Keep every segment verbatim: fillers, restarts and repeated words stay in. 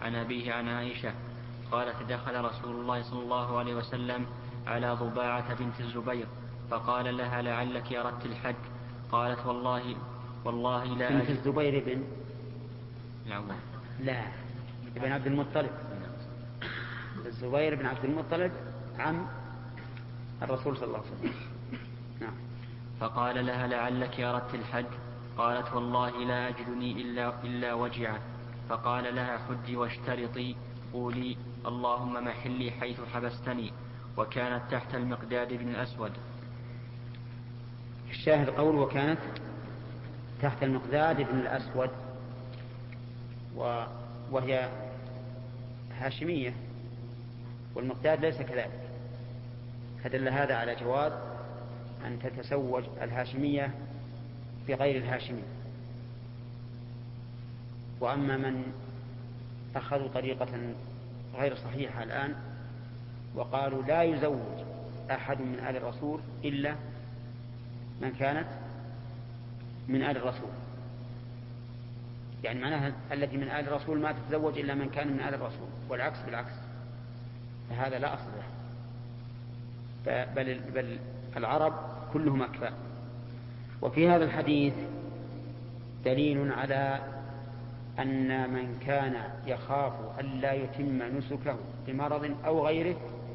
عن أبيه عن عائشة قالت دخل رسول الله صلى الله عليه وسلم على ضباعة بنت الزبير فقال لها لعلك أردت الحج. قالت والله والله لا بنت الزبير بن العوام لا ابن عبد المطلب. الزبير بن عبد المطلب عم الرسول صلى الله عليه وسلم. نعم. فقال لها لعلك أردت الحج. قالت والله لا أجدني إلا, إلا وجعه. فقال لها حجي واشترطي قولي اللهم محلي حيث حبستني. وكانت تحت المقداد بن الأسود. الشاهد قول وكانت تحت المقداد بن الأسود وهي هاشمية والمقداد ليس كذلك، فدل هذا على جواز أن تتزوج الهاشمية بغير الهاشمي. وأما من أخذوا طريقة غير صحيحة الآن وقالوا لا يزوج أحد من آل الرسول إلا من كانت من آل الرسول، يعني معناها التي من آل الرسول ما تتزوج إلا من كان من آل الرسول، والعكس بالعكس، فهذا لا أصل له. بل, بل العرب كلهم أكفاء. وفي هذا الحديث دليل على أن من كان يخاف ألا يتم نسكه بمرض أو غيره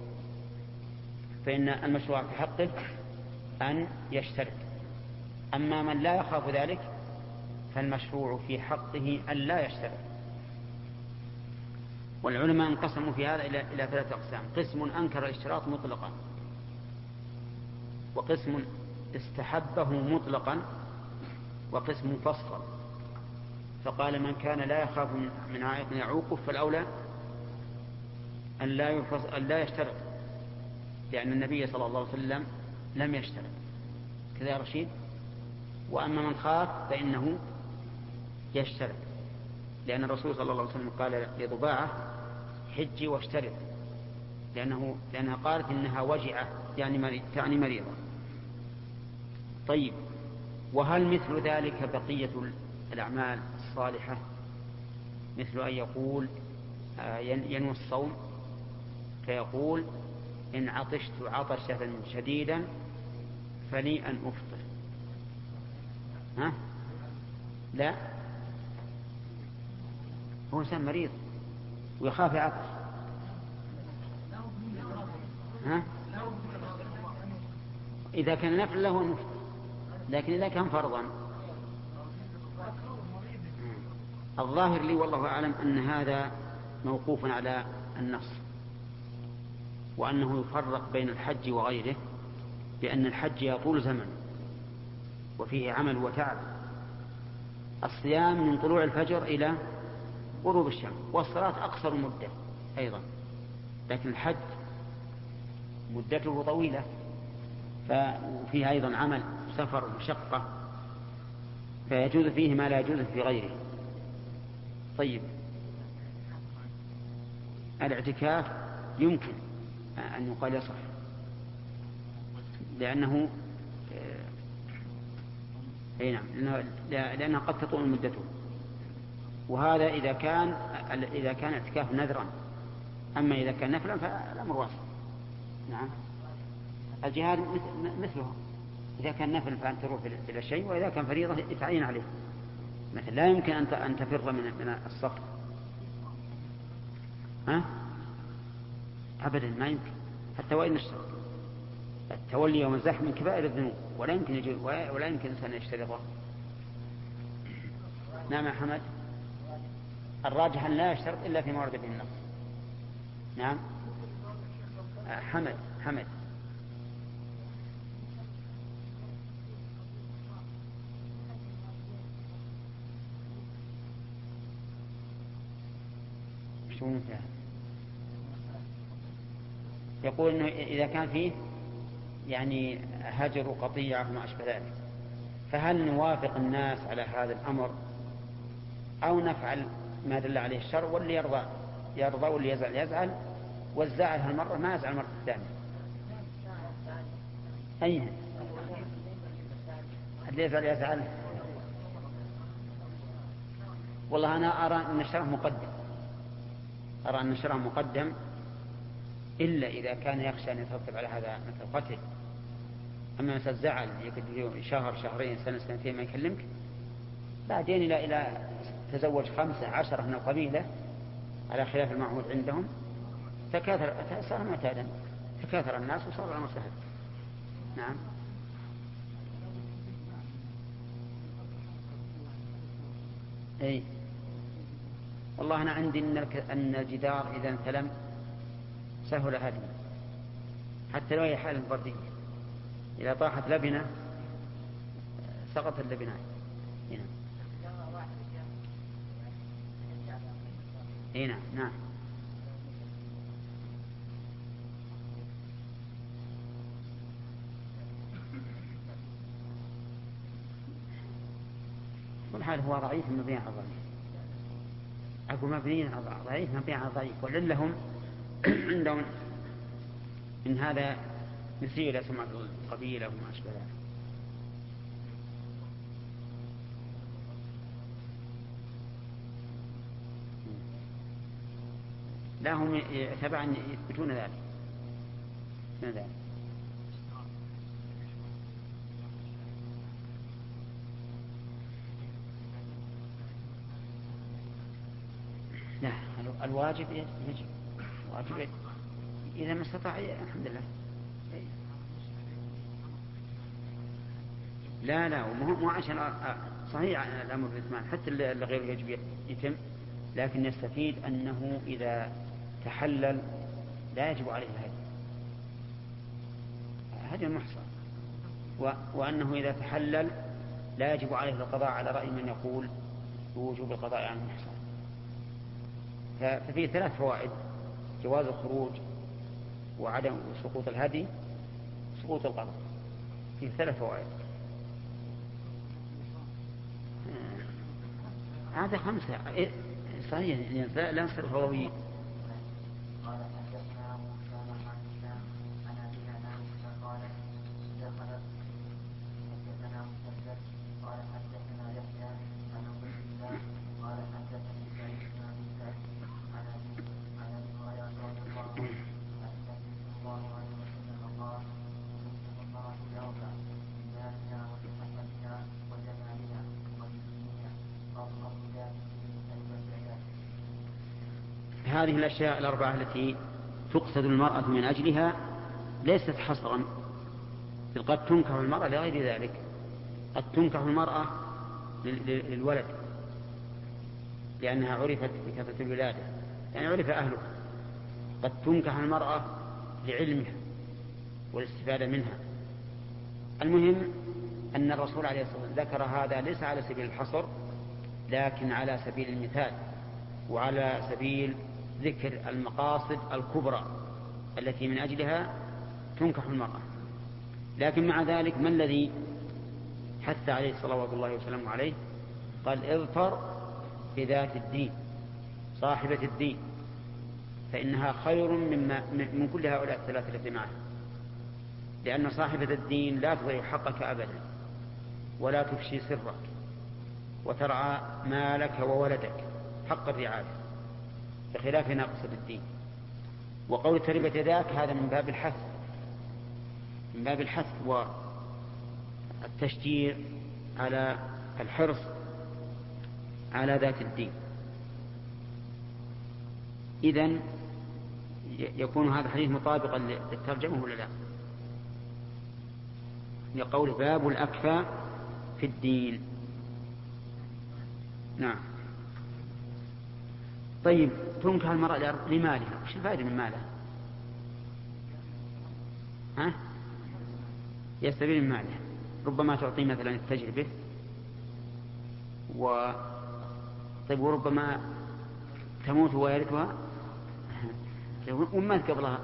فإن المشروع في حقه أن يشترط. أما من لا يخاف ذلك فالمشروع في حقه أن لا يشترط. والعلماء انقسموا في هذا إلى ثلاثة أقسام: قسم أنكر الاشتراط مطلقا، وقسم استحبه مطلقا، وقسم فصل فقال من كان لا يخاف من عائق يعوقه فالأولى أن لا, أن لا يشترط، لأن النبي صلى الله عليه وسلم لم يشترط كذا يا رشيد. وأما من خاف فإنه يشترط، لأن الرسول صلى الله عليه وسلم قال لضباعة حجي واشترط، لأنه لأنها قالت إنها وجعة يعني مريض تعني مريضة. طيب، وهل مثل ذلك بقية الأعمال الصالحة؟ مثل أن يقول ينوي الصوم فيقول إن عطشت عطشة شديدا فلي أن أفطر. ها؟ لا، هو إنسان مريض ويخاف يعطش. ها؟ إذا كان نفل له نفل، لكن إذا كان فرضا الظاهر لي والله أعلم أن هذا موقوف على النص، وأنه يفرق بين الحج وغيره، بأن الحج يطول زمن وفيه عمل وتعب. الصيام من طلوع الفجر إلى غروب الشمس، والصلاة أقصر مدة أيضا، لكن الحج مدته طويلة ففيها أيضا عمل سفر ومشقة، فيجوز فيه ما لا يجوز في غيره. طيب، الاعتكاف يمكن أن يقال يصح، لأنه أي نعم لأنها قد تطول مدته، وهذا إذا كان إذا كان اعتكاف نذرا. أما إذا كان نفلا فالأمر واسع. نعم، الجهاد مثله، إذا كان نفل فأن تروح إلى شيء، وإذا كان فريضة يتعين عليه. مثل لا يمكن أن تفر من الصف، ها؟ أبدا ما يمكن، حتى وإن اشترط. التولي يوم الزحف من كبائر الذنوب، ولا يمكن يجي ولا يمكن إنسان يشترطه. نعم يا حمد، الراجح أن لا يشترط إلا فيما ورد به النص. نعم حمد حمد شو مثال؟ يقول إنه إذا كان فيه يعني هجر وقطيعة وما أشبه ذلك، فهل نوافق الناس على هذا الأمر أو نفعل ما دل عليه الشرع؟ واللي يرضى يرضى واللي يزعل يزعل، والزعل هالمرة ما يزعل المرة الثانية. أيه اللي يزعل يزعل. والله أنا أرى أن الشرع مقدم، أرى أن شرعه مقدم إلا إذا كان يخشى أن يترتب على هذا مثل قتل. أما مثل زعل يقعد شهر شهرين سنة سنتين ما يكلمك، بعدين إلى إلى تزوج خمسة عشرة من القبيلة على خلاف المعهود عندهم، تكاثر صار معتادا، تكاثر الناس وصار الأمر سهل. نعم. أي والله أنا عندي أن الجدار إذا انثلم سهل هدمه، حتى لو هي حالة فردية، إذا طاحت لبنة سقط اللبنات. هنا. هنا. نعم. والحال هو ضعيف مبني على ضعيف، أقول مبني على ضعيف مبني على ضعيف، وللهم عندهم إن هذا يسيء إلى سمعة القبيلة وما أشبه ذلك. لا هم تبعا يثبتون ذلك. ذلك لا، الواجب يجب، الواجب إذا ما استطاع الحمد لله. لا لا مو عشان صحيح الأمر بالإتمام، حتى اللي غير يجب يتم، لكن يستفيد أنه إذا تحلل لا يجب عليه الهدي، هدي المحصن، وأنه إذا تحلل لا يجب عليه القضاء على رأي من يقول بوجوب القضاء عن المحصن. ففيه ثلاث فوائد: جواز الخروج، وعدم سقوط الهدي، سقوط القضاء. فيه ثلاث فوائد. هذا خمسة صحيح، لا نصير فضويين. قال حدثنا موسى عن هشام عن أبي عن عائشة قالت دخلت حدثنا مسدد قال حدثنا يحيى عن عبيد الله قال حدثني سعيد بن أبي سعيد عن أبي عن أبي هريرة رضي الله عنه عن النبي صلى الله عليه وسلم قال: تنكح المرأة لأربع: لمالها ولحسبها وجمالها ولدينها فاظفر بذات الدين تربت يداك. هذه الأشياء الأربعة التي تقصد المرأة من أجلها ليست حصرا، بل قد تنكح المرأة لغير ذلك. قد تنكح المرأة للولد لأنها عرفت بكثرة الولادة، يعني عرف أهلها. قد تنكح المرأة لعلمها والاستفادة منها. المهم أن الرسول عليه الصلاة والسلام ذكر هذا ليس على سبيل الحصر، لكن على سبيل المثال، وعلى سبيل ذكر المقاصد الكبرى التي من أجلها تنكح المرأة. لكن مع ذلك ما الذي حث عليه صلوات الله وسلامه عليه؟ قال: اظفر بذات الدين، صاحبة الدين، فإنها خير مما من كل هؤلاء الثلاثة التي معها، لأن صاحبة الدين لا تضيع حقك أبدا، ولا تفشي سرك، وترعى مالك وولدك حق الرعاية، بخلاف ناقصة الدين. وقول تربت يداك هذا من باب الحث، من باب الحث والتشجيع على الحرص على ذات الدين. إذن يكون هذا الحديث مطابقا للترجمة ولا لا؟ يقول باب الأكفى في الدين. نعم. طيب، تنكح المرأة لمالها، وش الفائدة من مالها؟ ها؟ يستفيد من مالها، ربما تعطي مثلا التجربة و... طيب وربما تموت ويرثها ومات قبلها.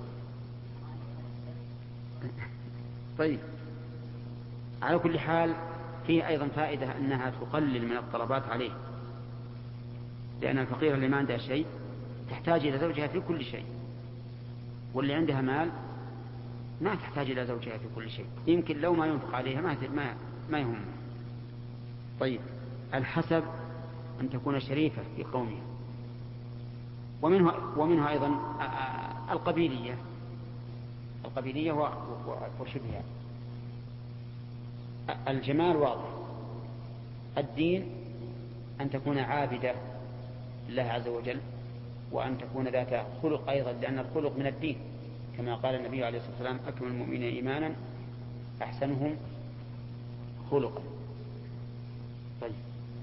طيب، على كل حال فيه أيضا فائدة أنها تقلل من الطلبات عليه، لأن الفقيرة اللي ما عندها شيء تحتاج إلى زوجها في كل شيء، واللي عندها مال ما تحتاج إلى زوجها في كل شيء، يمكن لو ما ينفق عليها ما ما, ما يهم. طيب، الحسب أن تكون شريفة في قومها، ومنه, ومنه أيضا القبيلية القبيلية وشبهها. الجمال واضح. الدين أن تكون عابدة لله عز وجل، وأن تكون ذات خلق أيضا، لأن الخلق من الدين، كما قال النبي عليه الصلاة والسلام: أكمل المؤمنين إيمانا أحسنهم خلقا. طيب.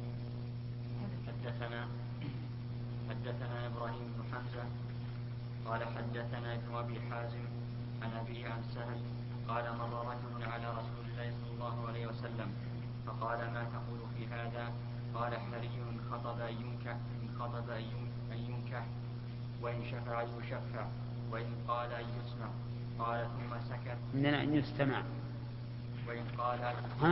حدثنا حدثنا إبراهيم بن حمزة قال حدثنا ابن أبي حازم عن أبيه عن سهل قال: مر رجل على رسول الله صلى الله عليه وسلم فقال: ما تقول في هذا؟ قال: حري إن خطب أن ينكح إن خطب أن ينكح وإن شفع يشفع وإن قال أن يسمع. قال ثم سكت. إننا أن يستمع. وإن قال أن يسمع.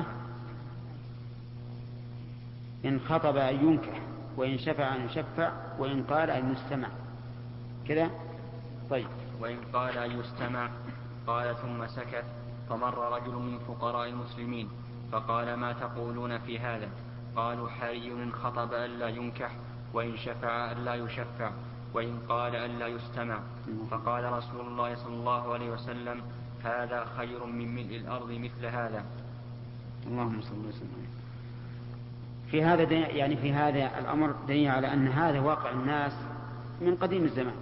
إن خطب أن ينكح وإن شفع أن يشفع وإن قال أن يستمع كذا. طيب. وإن قال أن يستمع. قال ثم سكت. فمر رجل من فقراء المسلمين فقال: ما تقولون في هذا؟ قالوا: حري إن خطب ألا ينكح وإن شفع ألا يشفع وإن قال ألا يستمع. فقال رسول الله صلى الله عليه وسلم: هذا خير من ملء الأرض مثل هذا. اللهم صل وسلم. في هذا يعني في هذا الأمر دليل على أن هذا واقع الناس من قديم الزمان،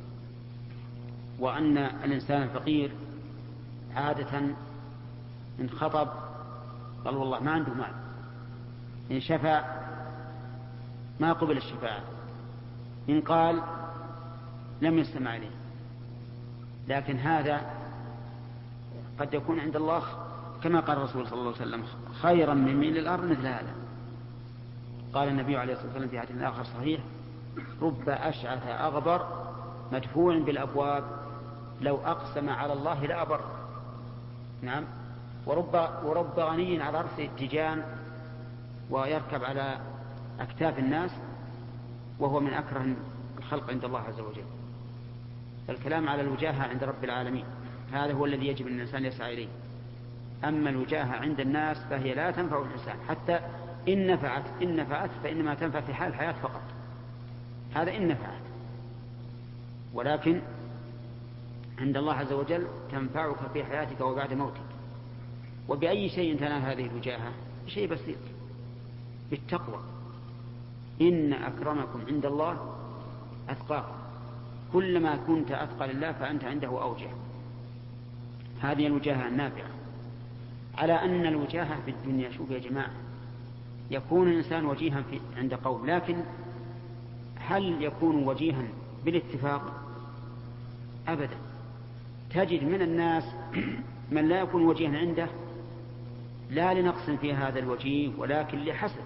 وأن الإنسان الفقير عادة إن خطب قال والله ما عنده مال، إن شفع ما قبل الشفاعة، إن قال لم يستمع إليه. لكن هذا قد يكون عند الله كما قال الرسول صلى الله عليه وسلم: خيرا من ملء الأرض مثل هذا. قال النبي عليه الصلاة والسلام في حديث آخر صحيح: رب أشعث أغبر مدفوع بالأبواب لو أقسم على الله لأبر. نعم. ورب, ورب غني على رأسه التيجان ويركب على أكتاف الناس وهو من أكره الخلق عند الله عز وجل. الكلام على الوجاهة عند رب العالمين هذا هو الذي يجب أن الإنسان يسعى إليه. أما الوجاهة عند الناس فهي لا تنفع الإنسان، حتى إن نفعت إن نفعت فإنما تنفع في حال الحياة فقط. هذا إن نفعت، ولكن عند الله عز وجل تنفعك في حياتك وبعد موتك. وبأي شيء تنال هذه الوجاهة؟ شيء بسيط، بالتقوى. إن أكرمكم عند الله أتقاكم. كلما كنت أتقى لله فأنت عنده أوجه. هذه الوجاهة النافعة. على أن الوجاهة في الدنيا، شوف يا جماعة، يكون الإنسان وجيها في عند قوم، لكن هل يكون وجيها بالاتفاق؟ أبدا. تجد من الناس من لا يكون وجيها عنده لا لنقص في هذا الوجيه، ولكن لحسد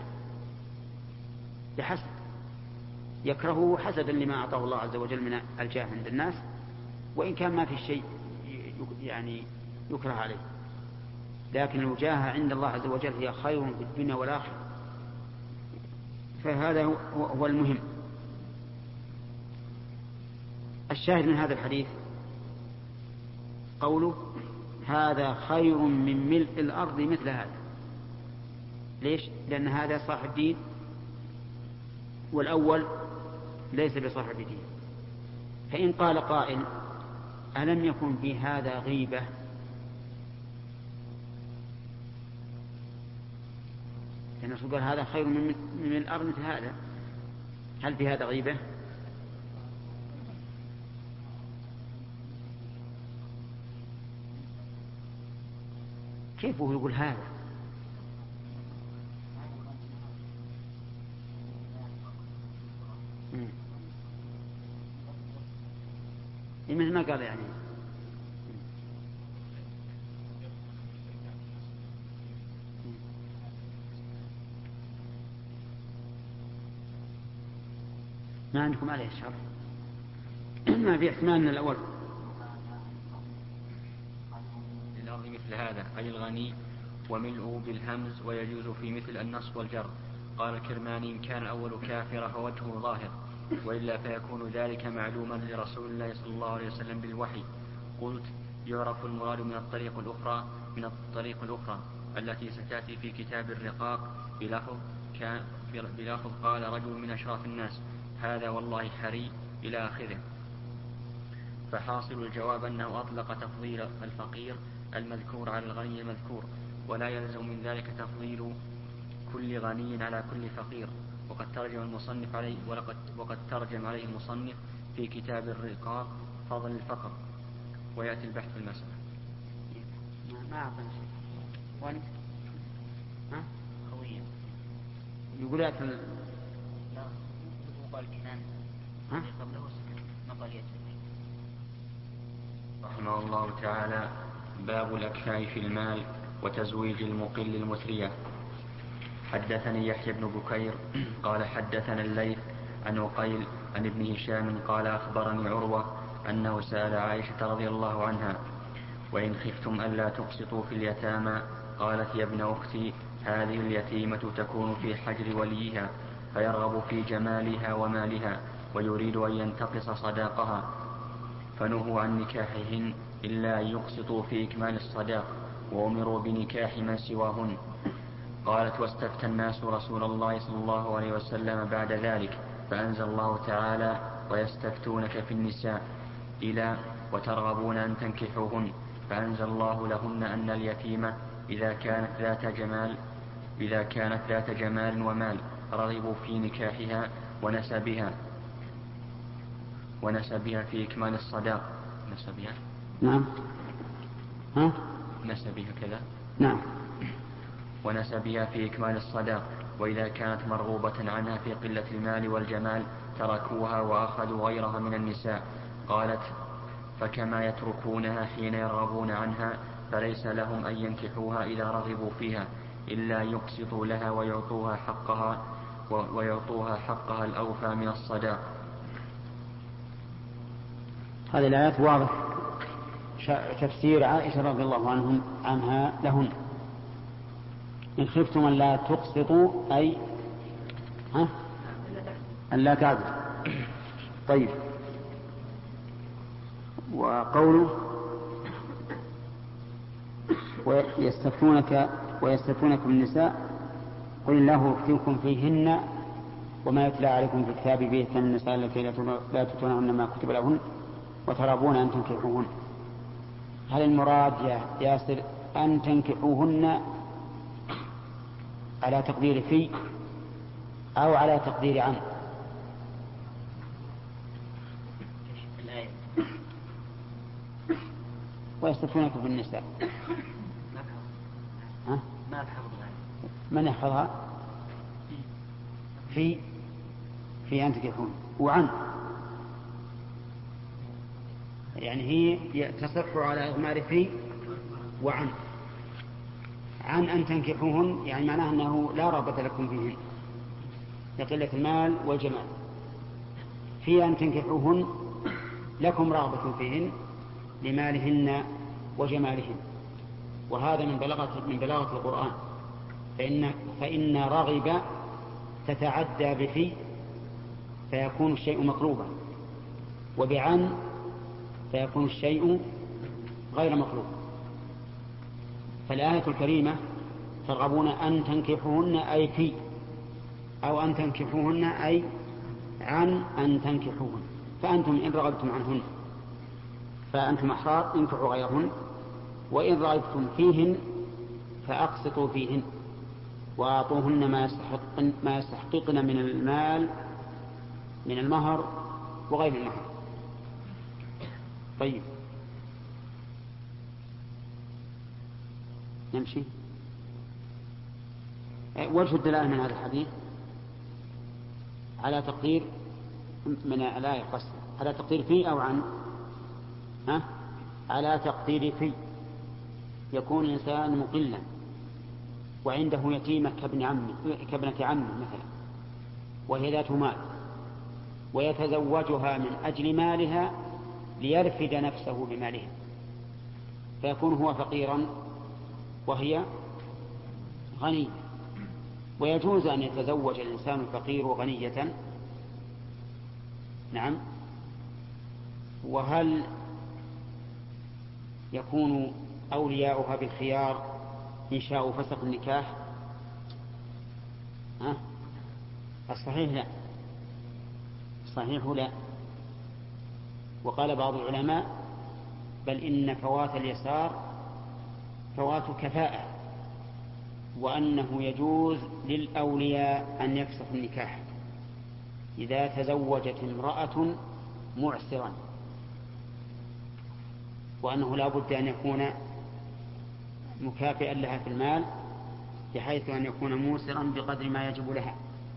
لحسد يكرهه حسدا لما أعطاه الله عز وجل من الجاه عند الناس، وإن كان ما في شيء يعني يكره عليه. لكن الوجاهة عند الله عز وجل هي خير في الدنيا والآخرة. فهذا هو المهم. الشاهد من هذا الحديث قوله: هذا خير من ملء الأرض مثل هذا. ليش؟ لأن هذا صاحب دين والأول ليس بصاحب دين. فإن قال قائل: ألم يكن في هذا غيبة؟ لأن الرسول قال: هذا خير من ملء الأرض مثل هذا. هل في هذا غيبة؟ كيف هو يقول هذا؟ مثل ما قال يعني ما عندكم عليه الشرط. ما في احتمال من الأول. للأرض مثل هذا أي الغني، وملء بالهمز ويجوز في مثل النصب والجر. قال الكرماني: إن كان الأول كافرا فوجهه ظاهر، وإلا فيكون ذلك معلوما لرسول الله صلى الله عليه وسلم بالوحي. قلت: يعرف المراد من الطريق الأخرى من الطريق الأخرى التي ستأتي في كتاب الرقاق بلفظ كان بلفظ قال رجل من أشراف الناس: هذا والله حري إلى آخره. فحاصل الجواب أنه أطلق تفضيل الفقير المذكور على الغني المذكور، ولا يلزم من ذلك تفضيل كل غني على كل فقير. وقد ترجم المصنف عليه وقد, وقد ترجم عليه المصنف في كتاب الرقاق فضل الفقر، ويأتي البحث في المسألة. ما أعطنا شيء. وأنت؟ ها؟ قوية. يقول لك ال... لا وقال كنان. ها؟ قبله سكت ما قال يأتي. رحمه الله تعالى. باب الأكفاء في المال وتزويج المقل المثرية. حدثني يحيى بن بكير قال حدثنا الليث عن عقيل عن ابن هشام قال أخبرني عروة أنه سأل عائشة رضي الله عنها: وإن خفتم ألا تقسطوا في اليتامى قالت: يا ابن أختي، هذه اليتيمة تكون في حجر وليها فيرغب في جمالها ومالها ويريد أن ينتقص صداقها، فنهوا عن نكاحهن إلا أن يقسطوا في إكمال الصداق، وأمروا بنكاح من سواهن. قالت: واستفتى الناس رسول الله صلى الله عليه وسلم بعد ذلك فأنزل الله تعالى: ويستفتونك في النساء إلى وترغبون أن تنكحوهن، فأنزل الله لهن أن اليتيمة إذا كانت ذات جمال إذا كانت ذات جمال ومال رغبوا في نكاحها ونسبها ونسبها في إكمال الصداق. نسبها نعم. ها؟ نسبها كذا. نعم. ونسبها في إكمال الصداق. وإذا كانت مرغوبة عنها في قلة المال والجمال تركوها وأخذوا غيرها من النساء. قالت: فكما يتركونها حين يرغبون عنها فليس لهم أن ينكحوها إذا رغبوا فيها إلا يقسطوا لها ويعطوها حقها ويعطوها حقها الأوفى من الصداق. هذه الآيات واضح تفسير عائشة رضي الله عنهم عنها لهن: إن خفتم أن لا تقسطوا أي ها أن لا تعدل. طيب، وقوله ويستفتونك ويستفتونكم النساء قل الله يفتيكم فيهن وما يتلى عليكم في الكتاب بيتن النساء التي لا تؤتونهن ما كتب لهن وترغبون أن تنكحوهن. هل المراد يا ياسر أن تنكحوهن على تقدير في أو على تقدير عن؟ ويستفتونك في النساء ها؟ من يحفظها؟ في في أن تنكحون وعن، يعني هي تصح على إضمار في وعن. عن أن تنكحوهن يعني معناه أنه لا رغبة لكم فيهن لقلة المال والجمال. في أن تنكحوهن لكم رغبة فيهن لمالهن وجمالهن. وهذا من بلاغة من بلاغة القرآن، فإن فإن رغب تتعدى بفي فيكون الشيء مطلوبا، وبعن فيكون الشيء غير مطلوب. فالآية الكريمة ترغبون أن تنكحوهن أي في، أو أن تنكحوهن أي عن أن تنكحوهن. فأنتم إن رغبتم عنهن فأنتم أحرار انكحوا غيرهن، وإن رغبتم فيهن فأقسطوا فيهن وأعطوهن ما يستحقن, ما يستحققن من المال من المهر وغير المهر. طيب، نمشي. وجه الدلالة من هذا الحديث على تقدير من الآية قصد على تقدير في أو عن. ها؟ على تقدير في. يكون الإنسان مقلا وعنده يتيمة كابن عمه كابنة عمه مثلا، وهي ذات مال، ويتزوجها من أجل مالها ليرفد نفسه بمالها، فيكون هو فقيرا وهي غنية. ويجوز أن يتزوج الإنسان الفقير غنية. نعم. وهل يكون أولياؤها بالخيار إن شاءوا فسق النكاح؟ ها؟ الصحيح لا. الصحيح لا. وقال بعض العلماء بل إن فوات اليسار فوات كفاءة، وأنه يجوز للأولياء أن يفسخوا النكاح إذا تزوجت امرأة معسرا، وأنه لا بد أن يكون مكافئا لها في المال بحيث أن يكون موسرا بقدر ما يجب لها.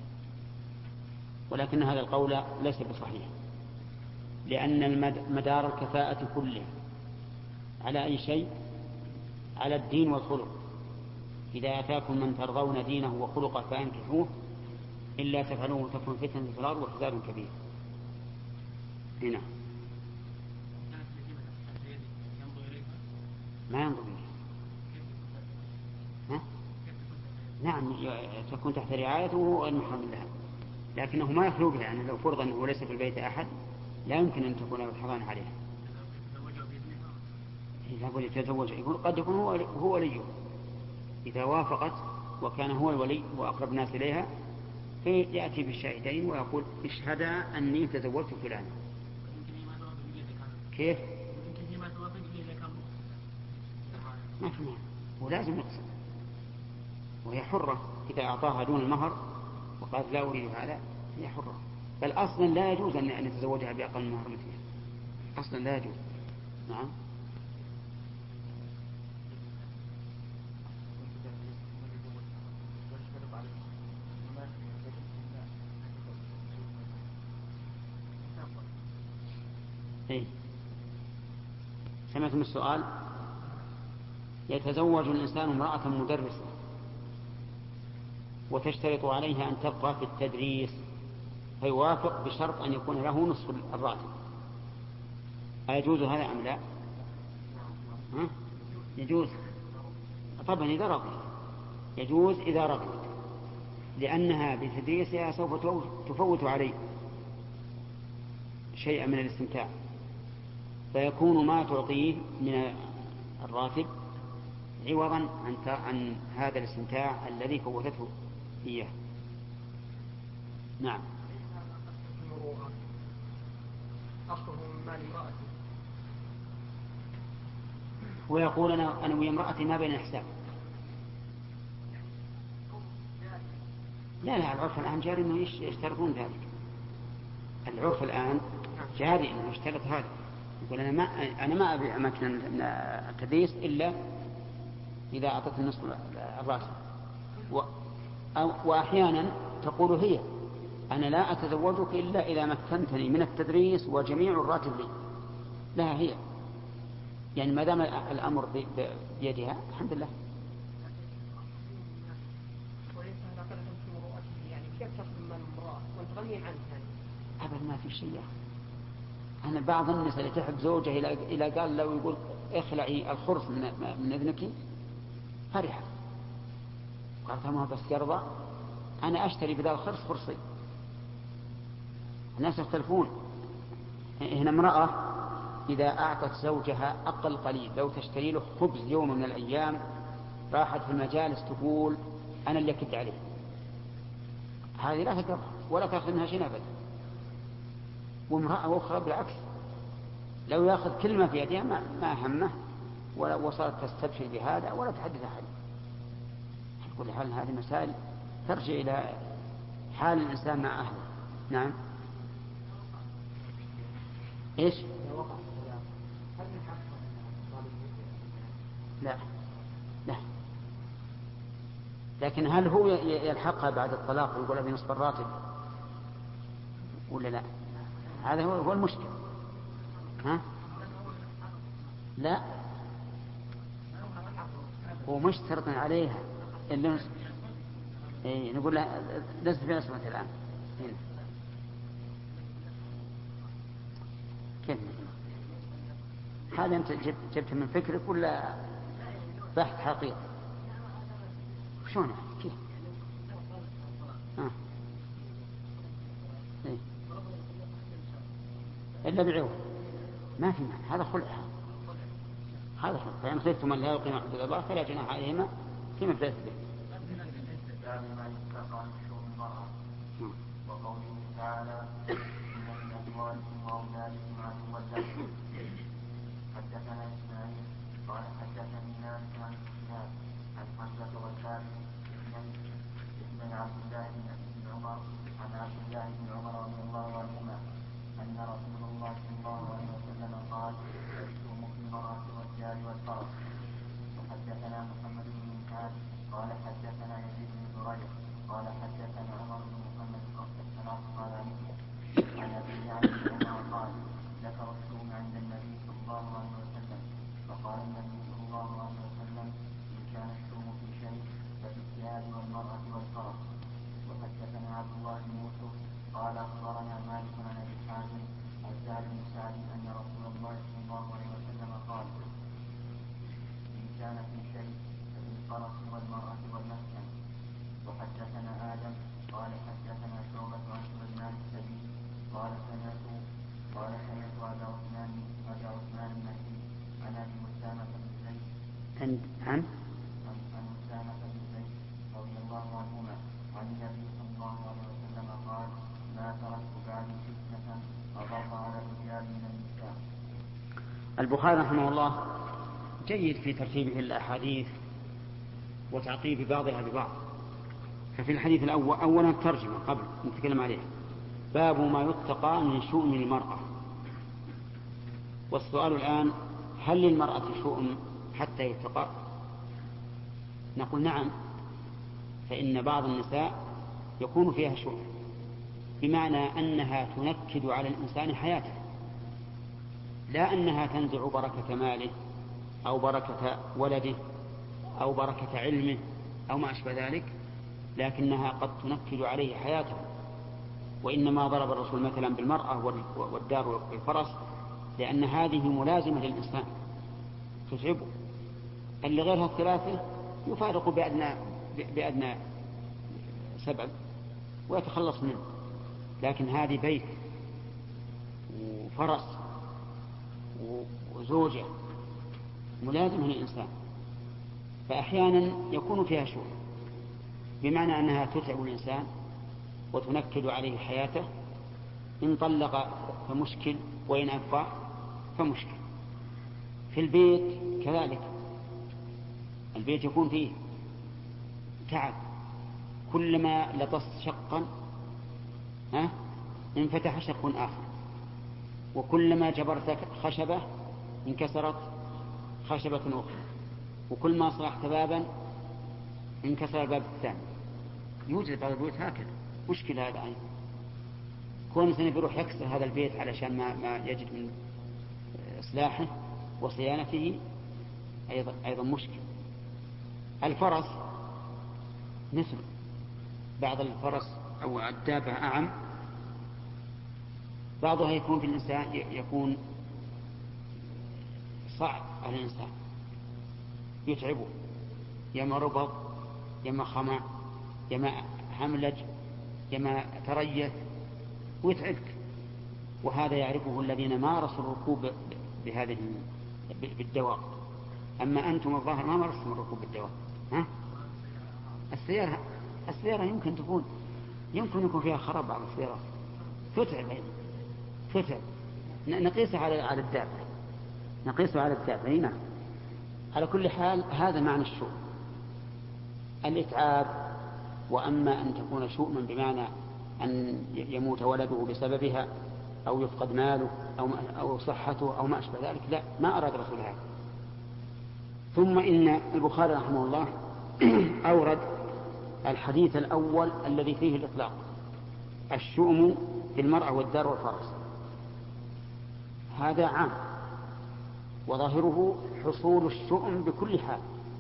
ولكن هذا القول ليس بصحيح، لأن مدار الكفاءة كله على أي شيء؟ على الدين والخلق. إذا أتاكم من ترضون دينه وخلقه فأنكحوه إلا تفعلوه تكن فتنة في الأرض وفساد كبير. هنا ما ينظر إليه. ها؟ نعم تكون تحت رعايته وهو المحرم لها، لكنه ما يخلو بها. يعني لو فرض أنه ليس في البيت أحد لا يمكن أن تكون له الحضانة عليها. إذا يتزوج يقول قد يكون هو هو وليه، إذا وافقت وكان هو الولي وأقرب الناس إليها فيأتي بالشاهدين ويقول اشهدا أني تزوجت فلانا. كيف؟ ما في معنى، ولازم يقسم، وهي حرة إذا أعطاها دون المهر وقالت لا أريد هذا هي حرة. بل أصلا لا يجوز أن يتزوجها بأقل من مهر مثلها، أصلا لا يجوز. نعم. إيه؟ سمعتم السؤال؟ يتزوج الإنسان امرأة مدرسة وتشترط عليها أن تبقى في التدريس فيوافق بشرط أن يكون له نصف الراتب، أيجوز هذا أم لا؟ ها؟ يجوز طبعا إذا رضي، يجوز إذا رضي، لأنها بتدريسها سوف تفوت عليه شيئا من الاستمتاع، فيكون ما تعطيه من الراتب عوضا عن, عن هذا الاستمتاع الذي فوتته إياه. نعم. ويقول أنا أنا وامرأتي ما بين حساب. لا لا العرف الآن جاري أنه يشترطون ذلك. العرف الآن جاري أنه يشترط هذا، يقول أنا ما أنا ما أبيع أماكن التدريس إلا إذا أعطت النصف الراتب. و... وأحيانا تقول هي أنا لا أتزوجك إلا إذا مكنتني من التدريس وجميع الراتب لي. لها هي، يعني ما دام الأمر بيدها الحمد لله. أبدا ما في شيء. أنا بعض النساء اللي تحب زوجها إلى قال لو يقول اخلعي الخرص من, من إذنك فرحة، قالت ما بس يرضى أنا أشتري بدل الخرص خرصي. الناس يختلفون. هنا امرأة إذا أعطت زوجها أقل قليل لو تشتري له خبز يوم من الأيام راحت في المجالس تقول أنا اللي أكد عليه، هذه لا تقرأ ولا تأخذ منها شيء أبدا. وامرأة أخرى بالعكس لو يأخذ كلمة في يدها ما, ما همه ولا وصلت تستبشر بهذا ولا تحدث أحد. في كل حال هذه مسائل ترجع إلى حال الإنسان مع أهله. نعم. إيش؟ لا لا، لكن هل هو يلحقها بعد الطلاق ويقول أبي نصف الراتب ولا لا؟ هذا هو هو المشكل. ها؟ لا هو مشترط عليها اللي إيه نقول لها لست في نصفة الآن. هنا كيف هذا أنت جبت من فكرك ولا بحث حقيقي؟ شلون كيف؟ آه. إيه؟ إلا بعوض ما في معنى. هذا خلع، هذا خلع. فإن خفتم أن لا يقيم حدود الله فلا جناح عليهما فيما افتدت به. وقوله تعالى إن وارث وأولادهم عدوا لهم. حدثنا إسماعيل قال حدثني مالك عن شهاب عن حمزة والثالث ابن عبد الله بن عمر عن عبد الله بن عمر رضي الله عنهما أن رسول الله صلى الله عليه وسلم قال: الشؤم في المرأة والرجال والفرس. وحدثنا محمد بن منهال قال حدثنا يزيد بن زريع قال حدثنا عمر بن محمد الثلاث قال عنه عن أبي عن عمر قال: ذكر الشؤم عند النبي صلى الله عليه وسلم فقال النبي صلى الله عليه وسلم: إن كان الشؤم في شيء ففي الثياب والمرأة والفرس. وحدثنا عبد الله بن يوسف قال أخبرنا مالك عن أبي حازم عن سهل بن سعد أن رسول الله صلى الله عليه وسلم قال: إن كان في شيء ففي الفرس والمرأة والمسكن. وحدثنا آدم قال حدثنا شعبة عن سليمان السبيل قال سمعت قال سمعت أبا عثمان أبا عثمان النهدي عن أبي أسامة بن زيد عن عن عن أسامة بن زيد رضي الله عنهما عن النبي صلى الله عليه وسلم قال: ما تركت بعدي فتنة أضر على الرجال من النساء. البخاري رحمه الله جيد في ترتيبه الأحاديث وتعقيب بعضها ببعض. ففي الحديث الأول أولا الترجمة قبل نتكلم عليه: باب ما يتقى من شؤم المرأة. والسؤال الآن: هل للمرأة شؤم حتى يتقى؟ نقول نعم، فإن بعض النساء يكون فيها شؤم بمعنى أنها تنكد على الإنسان حياته، لا أنها تنزع بركة ماله أو بركة ولده أو بركة علمه أو ما أشبه ذلك، لكنها قد تنكد عليه حياته. وإنما ضرب الرسول مثلا بالمرأة والدار والفرس لأن هذه ملازمة للإنسان تتعبه. اللي غيرها الثلاثة يفارق بأدنى, بأدنى سبب ويتخلص منه، لكن هذه بيت وفرس وزوجة ملازمة للإنسان، فأحيانا يكون فيها شؤم بمعنى أنها تتعب الإنسان وتنكد عليه حياته. إن طلق فمشكل، وإن أبقى فمشكل. في البيت كذلك، البيت يكون فيه تعب، كلما لطست شقا ها انفتح شق آخر، وكلما جبرت خشبة انكسرت خشبة أخرى، وكل ما صلحت بابا انكسر الباب الثاني. يوجد بعض البيوت هكذا، مشكلة هذا أيضا. كون إنسان يروح يكسر هذا البيت علشان ما, ما يجد من إصلاحه وصيانته أيضا, أيضا مشكلة. الفرس مثل بعض الفرس أو الدابة أعم، بعضها يكون في الإنسان يكون صعب على الإنسان يتعبه، يما ربض يما خمع يما هملج يما تريث ويتعبك. وهذا يعرفه الذين مارسوا الركوب بهذه بالدواب. أما أنتم الظاهر ما مارستم الركوب بالدواب. ها؟ السيارة السيارة يمكن تكون يمكن يكون فيها خراب بعض السيارات تتعب أيضا تتعب. نقيسها على على الدابة نقيسها على الدابة هنا. على كل حال هذا معنى الشؤم، الإتعاب. وأما أن تكون شؤما بمعنى أن يموت ولده بسببها أو يفقد ماله أو, أو صحته أو ما أشبه ذلك، لا، ما أراد رسول هذا. ثم إن البخاري رحمه الله أورد الحديث الأول الذي فيه الإطلاق: الشؤم في المرأة والدار والفرس. هذا عام وظاهره حصول الشؤم بكل حال.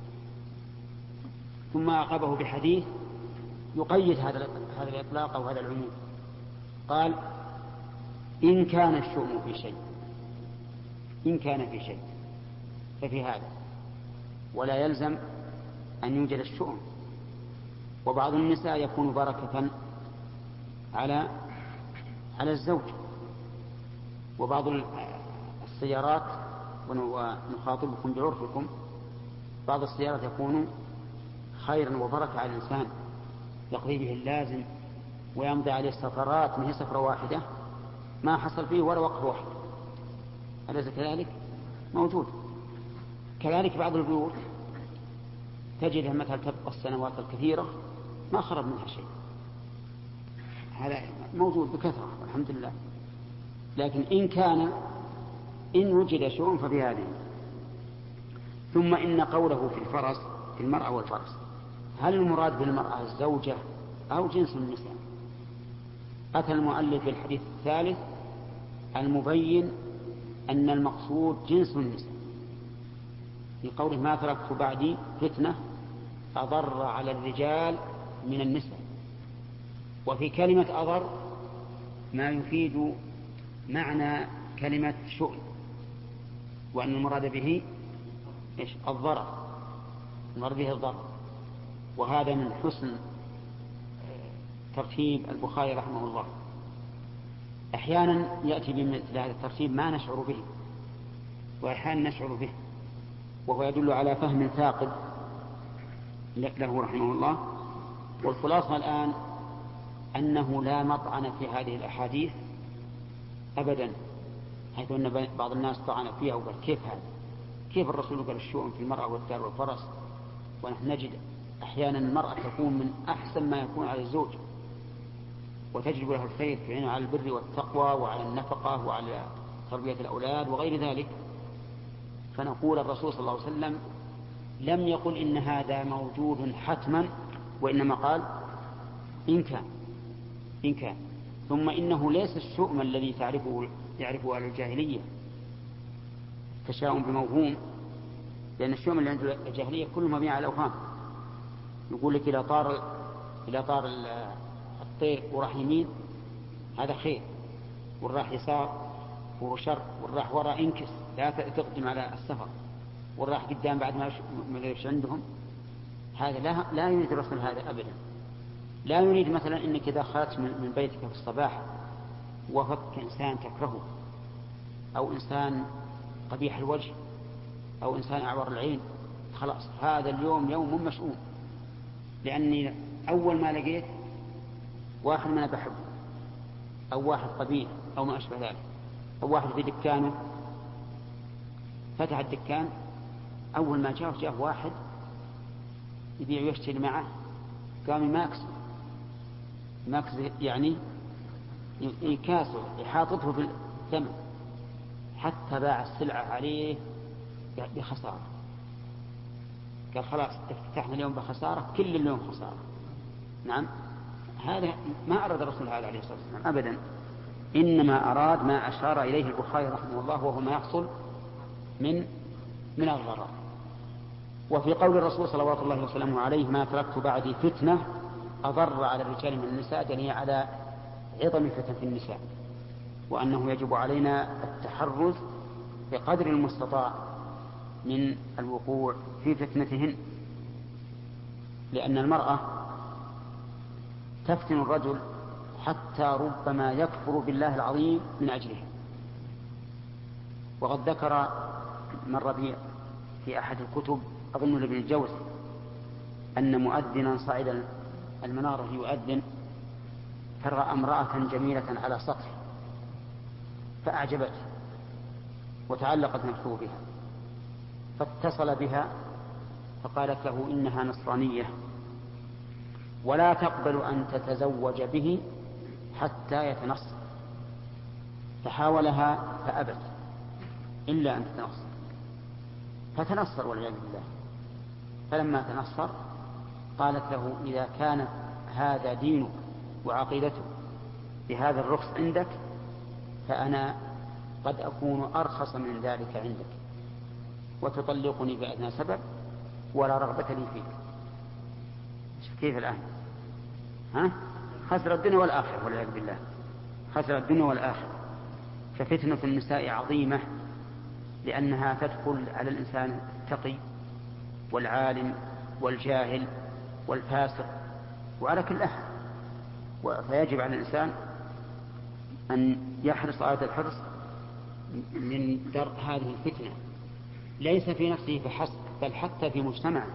ثم أعقبه بحديث يقيد هذا هذا الإطلاق أو هذا العموم. قال: إن كان الشؤم في شيء، إن كان في شيء ففي هذا، ولا يلزم أن يوجد الشؤم. وبعض النساء يكون بركة على على الزوج، وبعض السيارات، ونخاطبكم بعرفكم، بعض السيارات يكون خيرا وبركة على الإنسان يقضي به اللازم ويمضي عليه سفرات، ما هي سفرة واحدة ما حصل فيه ولا وقف واحد، أليس كذلك؟ موجود. كذلك بعض البيوت تجدها مثلا تبقى السنوات الكثيرة ما خرب منها شيء، هذا موجود بكثرة والحمد لله. لكن إن كان إن وجد شيء ففي هذه. ثم إن قوله في الفرس في المرأة والفرس، هل المراد بالمرأة الزوجة أو جنس النساء؟ أتى المؤلف في الحديث الثالث المبين أن المقصود جنس النساء، في قوله ما تركت بعدي فتنة أضر على الرجال من النساء. وفي كلمة أضر ما يفيد معنى كلمة شؤم، وأن المراد به إيش؟ الضرر، المراد به الضرر. وهذا من حسن ترتيب البخاري رحمه الله. أحيانا يأتي بمثل هذا الترتيب ما نشعر به، وأحيانا نشعر به، وهو يدل على فهم ثاقب له رحمه الله. والخلاصة الآن أنه لا مطعن في هذه الأحاديث أبدا، حيث أن بعض الناس طعن فيها وقال كيف هذا؟ كيف الرسول قال الشؤم في المرأة والدار والفرس؟ ونحن نجد أحيانا المرأة تكون من أحسن ما يكون على الزوج، وتجلب له الخير في عينه على البر والتقوى وعلى النفقة وعلى تربية الأولاد وغير ذلك. فنقول الرسول صلى الله عليه وسلم لم يقل إن هذا موجود حتما، وإنما قال إن كان إن كان ثم إنه ليس الشؤم الذي تعرفه يعرفه أهل الجاهلية تشاؤم بموهوم، لأن الشؤم اللي عند الجاهلية كله مبني على الأوهام. يقول لك إذا طار إذا طار الطير وراح يمين هذا خير، والراح يسار هو شر، والراح وراء انكس لا تقدم على السفر، والراح قدام بعد ما ما ايش عندهم. هذا لا لا يريد الرسول هذا أبدا. لا يريد مثلا إنك إذا خرجت من بيتك في الصباح وفك إنسان تكرهه، أو إنسان قبيح الوجه، أو إنسان أعور العين، خلاص هذا اليوم يوم مشؤوم، لأني أول ما لقيت واحد من بحبه، أو واحد قبيح أو ما أشبه ذلك، أو واحد في دكانه فتح الدكان، أول ما جاء جاء واحد يبيع ويشتري معه، قام يماكس ماكس يعني يكاسر يحاططه في الثمن حتى باع السلعة عليه بخسارة. قال خلاص افتتحنا اليوم بخسارة، كل اليوم خسارة. نعم، هذا ما أراد الرسول هذا عليه الصلاة والسلام أبدا، إنما أراد ما أشار إليه البخاري رحمه الله، وهو ما يحصل من من الضرر. وفي قول الرسول صلوات الله وسلامه عليه ما تركت بعدي فتنة أضر على الرجال من النساء، دليل على عظم فتن في النساء، وأنه يجب علينا التحرز بقدر المستطاع من الوقوع في فتنتهن، لأن المرأة تفتن الرجل حتى ربما يكفر بالله العظيم من أجلها. وقد ذكر من ربيع في أحد الكتب أظن لابن الجوزي أن مؤذنا صعد المنارة يؤذن فرأى امرأة جميلة على سطح فأعجبته وتعلقت نفسه بها، فاتصل بها فقالت له إنها نصرانية ولا تقبل أن تتزوج به حتى يتنصر، فحاولها فأبت إلا أن تتنصر، فتنصر والعياذ بالله. فلما تنصر قالت له إذا كان هذا دينك وعقيدتك بهذا الرخص عندك فأنا قد أكون أرخص من ذلك عندك، وتطلقني بأدنى سبب ولا رغبة لي فيك. كيف الآن؟ ها؟ خسر الدنيا والآخرة والعياذ بالله، خسر الدنيا والآخرة. ففتنة النساء عظيمة، لأنها تدخل على الإنسان التقي والعالم والجاهل والفاسق وعلى كل أحد. فيجب على الإنسان أن يحرص على الحرص من درء هذه الفتنة، ليس في نفسه فحسب بل حتى في مجتمعه.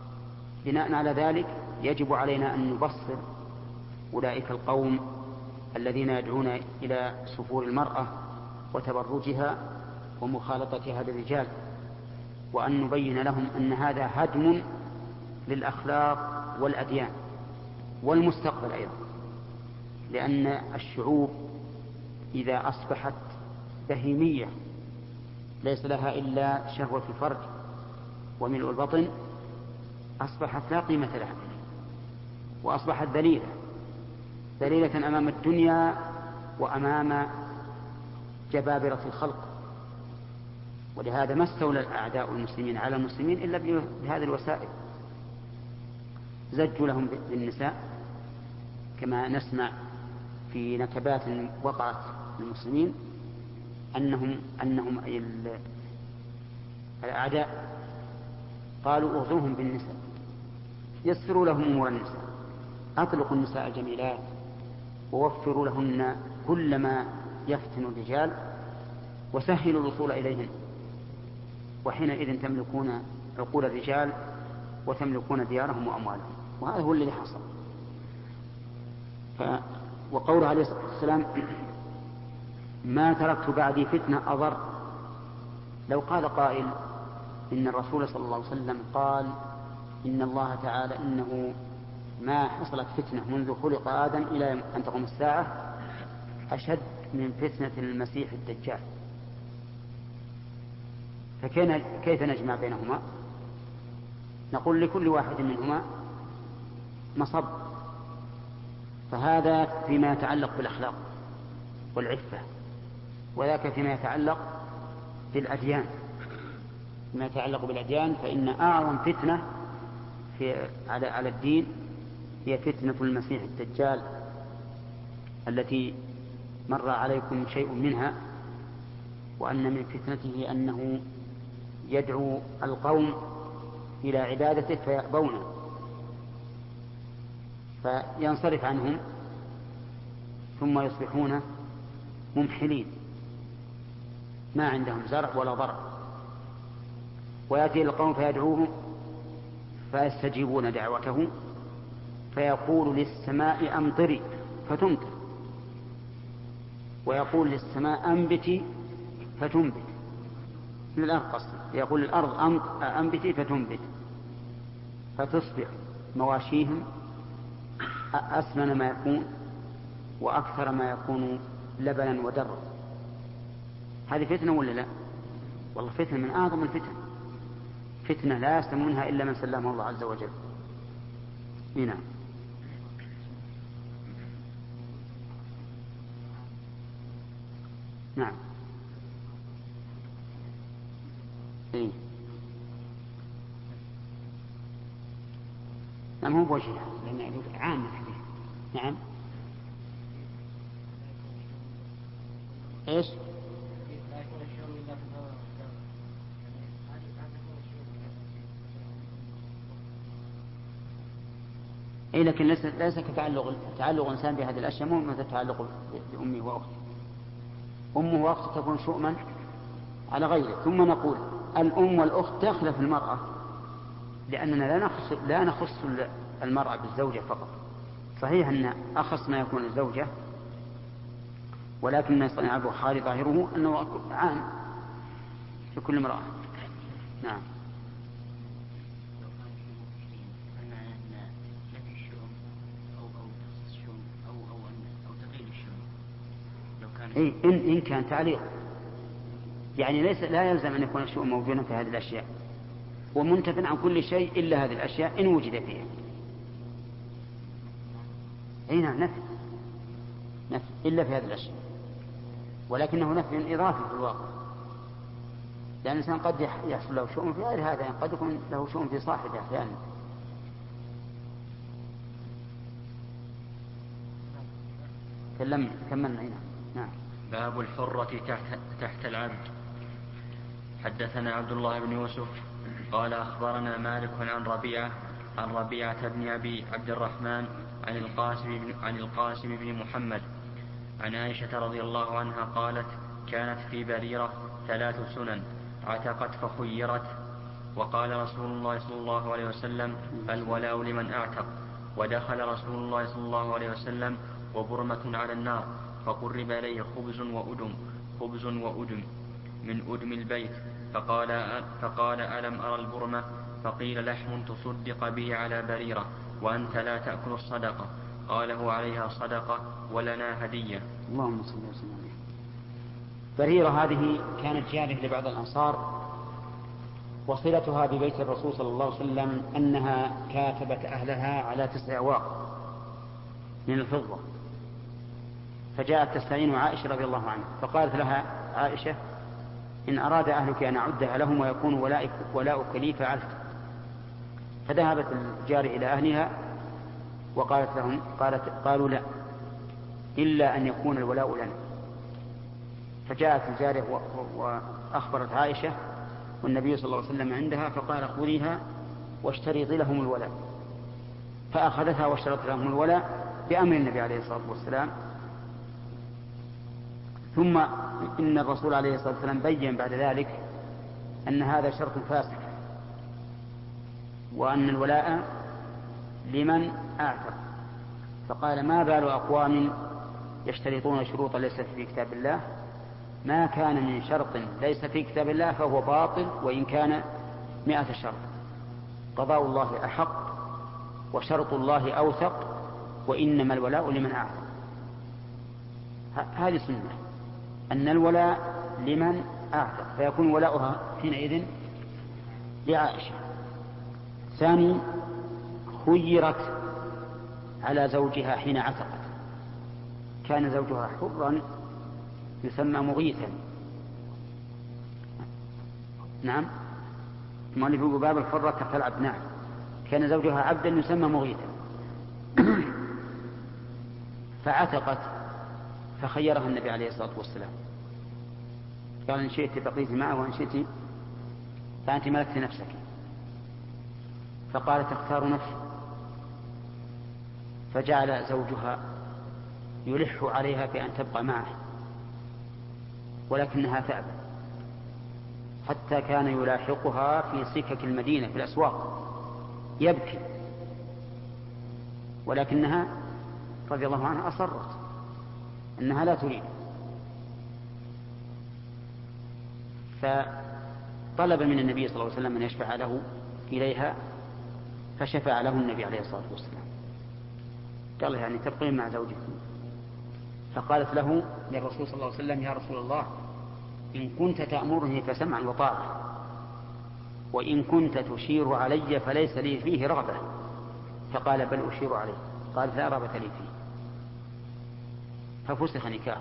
وبناء على ذلك يجب علينا أن نبصر أولئك القوم الذين يدعون إلى سفور المرأة وتبرجها ومخالطتها بالرجال، وأن نبين لهم أن هذا هدم للأخلاق والأديان والمستقبل أيضا، لأن الشعوب إذا أصبحت بهيمية ليس لها إلا شهوة الفرج وملء البطن أصبحت لا قيمة لها، وأصبحت ذليلة ذليلة أمام الدنيا وأمام جبابرة الخلق. ولهذا ما استولى الأعداء المسلمين على المسلمين إلا بهذه الوسائل، زجوا لهم بالنساء كما نسمع في نكبات وقعت للمسلمين أنهم أنهم الأعداء قالوا أغزوهم بالنساء، يسروا لهم أمور النساء، أطلقوا النساء الجميلات ووفروا لهن كل ما يفتن الرجال وسهلوا الوصول إليهن، وحينئذ تملكون عقول الرجال وتملكون ديارهم وأموالهم. وهذا هو الذي حصل. ف... وقوله عليه الصلاة والسلام ما تركت بعدي فتنة أضر. لو قال قائل إن الرسول صلى الله عليه وسلم قال إن الله تعالى إنه ما حصلت فتنة منذ خلق آدم إلى أن تقوم الساعة أشد من فتنة المسيح الدجال، فكيف نجمع بينهما؟ نقول لكل واحد منهما مصب، فهذا فيما يتعلق بالأخلاق والعفة، وذاك فيما يتعلق بالأديان. فيما يتعلق بالأديان فإن أعظم فتنة في على على الدين هي فتنة المسيح الدجال التي مر عليكم شيء منها، وأن من فتنته أنه يدعو القوم إلى عبادته فيأبون، فينصرف عنهم ثم يصبحون ممحلين ما عندهم زرع ولا ضرع، ويأتي القوم فيدعوهم فيستجيبون دعوته فيقول للسماء أمطري فتمطر، ويقول للسماء أنبتي فتنبت، من الأرض قصدي، يقول للأرض أنبتي فتنبت، فتصبح مواشيهم أسمن ما يكون وأكثر ما يكون لبنا ودرا. هذه فتنة ولا لا؟ والله فتنة من أعظم الفتن، فتنة لا يسلم منها إلا من سلمه الله عز وجل. هنا نعم إيه؟ نعم هو بوجهها لأن عام الحديث. نعم إيش؟ إيه لكن ليس ليس كتعلق تعلق الإنسان بهذه الأشياء مو مثل تعلق بأمه وأخته. أمه وأخته تكون شؤما على غيره. ثم نقول الأم والأخت تخلف المرأة، لأننا لا نخص لا نخص المرأة بالزوجة فقط. صحيح أن أخص ما يكون الزوجة، ولكن يصنع أبو خالي ظاهره أنه عام في كل امرأة. نعم. إيه إن, إن كان تعليق يعني ليس لا يلزم أن يكون الشؤم موجودا في هذه الأشياء، ومنتفع عن كل شيء إلا هذه الأشياء إن وجد فيها. أي نعم نفي نفي إلا في هذه الأشياء، ولكنه نفي إضافي في الواقع، لأن الإنسان قد يحصل له شؤم في غير هذا، يعني قد يكون له شؤم في صاحبه أحيانا. كلمنا كملنا هنا. نعم. باب الحرة تحت, تحت العبد. حدثنا عبد الله بن يوسف قال أخبرنا مالك عن ربيعة عن ربيعة بن أبي عبد الرحمن عن القاسم بن, عن القاسم بن محمد عن عائشة رضي الله عنها قالت كانت في بريرة ثلاث سنن عتقت فخيرت، وقال رسول الله صلى الله عليه وسلم الولاء لمن أعتق، ودخل رسول الله صلى الله عليه وسلم وبرمة على النار، فقرب إليه خبز وأدم خبز وأدم من أدم البيت، فقال, فقال ألم أرى البرمة؟ فقيل لحم تصدق به على بريرة وأنت لا تأكل الصدقة. قال هو عليها صدقة ولنا هدية. اللهم صل وسلم عليه. بريرة هذه كانت جارية لبعض الأنصار، وصلتها ببيت الرسول صلى الله عليه وسلم أنها كاتبت أهلها على تسع أواق من الفضة، فجاءت تستعين عائشة رضي الله عنها، فقالت لها عائشة إن أراد أهلك أن أعدها لهم ويكون ولاؤك لي فعلت. فذهبت الجارية إلى أهلها وقالت لهم قالت قالوا لا إلا أن يكون الولاء لنا. فجاءت الجارية وأخبرت عائشة والنبي صلى الله عليه وسلم عندها، فقال خذيها واشترطي لهم الولاء، فأخذتها واشترط لهم الولاء بأمر النبي عليه الصلاة والسلام. ثم إن الرسول عليه الصلاة والسلام بين بعد ذلك أن هذا شرط فاسد، وأن الولاء لمن أعتق. فقال ما بال أقوام يشترطون شروطا ليست في كتاب الله، ما كان من شرط ليس في كتاب الله فهو باطل وإن كان مئة شرط. قضاء الله أحق وشرط الله أوثق، وإنما الولاء لمن أعتق. هذه سنة أن الولاء لمن أعتق، فيكون ولاؤها حينئذ لعائشة. ثاني خيرت على زوجها حين عتقت، كان زوجها حرا يسمى مغيثا. نعم مؤلف باب الحرة تحت العبد. نعم كان زوجها عبدا يسمى مغيثا فعتقت، فخيرها النبي عليه الصلاة والسلام قال إن شئت بقيت معه وإن شئت فأنت ملكت نفسك. فقالت اختار نفسي، فجعل زوجها يلح عليها بأن تبقى معه، ولكنها تأبى، حتى كان يلاحقها في سكك المدينة في الأسواق يبكي، ولكنها رضي الله عنها أصرت أنها لا تريد. فطلب من النبي صلى الله عليه وسلم أن يشفع له إليها، فشفع له النبي عليه الصلاة والسلام، قال يعني تبقين مع زوجك. فقالت له للرسول صلى الله عليه وسلم يا رسول الله إن كنت تأمرني فسمعا وطاعة، وإن كنت تشير علي فليس لي فيه رغبة. فقال بل أشير عليه. قال لا رغبة لي فيه، ففسخ نكاحه.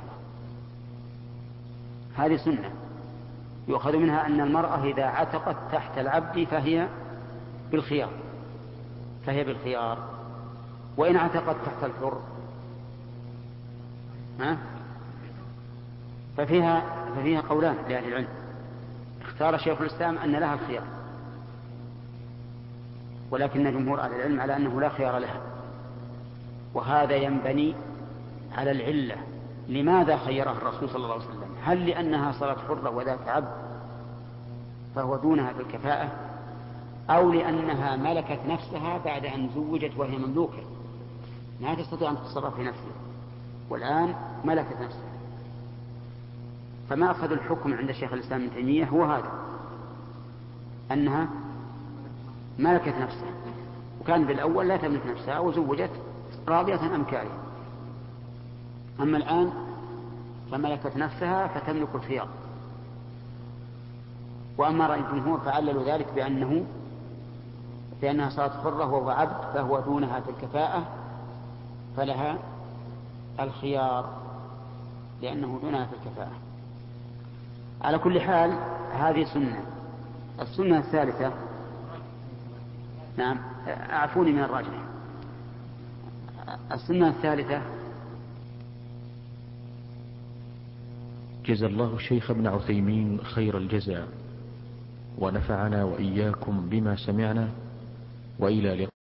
هذه سنة يؤخذ منها أن المرأة إذا عتقت تحت العبد فهي بالخيار فهي بالخيار وإن عتقت تحت الحر ها ففيها ففيها قولان لأهل العلم. اختار شيخ الإسلام أن لها الخيار، ولكن جمهور أهل العلم على أنه لا خيار لها، وهذا ينبني على العلة. لماذا خيرها الرسول صلى الله عليه وسلم؟ هل لأنها صارت حرة وذات عبد فهو دونها في الكفاءة، أو لأنها ملكت نفسها بعد أن زوجت وهي مملوكة لا تستطيع أن تتصرف في نفسها، والآن ملكت نفسها؟ فما أخذ الحكم عند شيخ الإسلام ابن تيمية هو هذا، أنها ملكت نفسها، وكان بالأول لا تملك نفسها وزوجت راضية أم كارهة. أما الآن فملكت نفسها فتملك الخيار. وأما رأي الجمهور فعللوا ذلك بأنه بأنها صارت حرة وهو عبد فهو دونها في الكفاءة فلها الخيار لأنه دونها في الكفاءة. على كل حال هذه سنة. السنة الثالثة، نعم أعفوني من الراجح، السنة الثالثة جزا الله الشيخ ابن عثيمين خير الجزاء، ونفعنا وإياكم بما سمعنا، وإلى لقاء.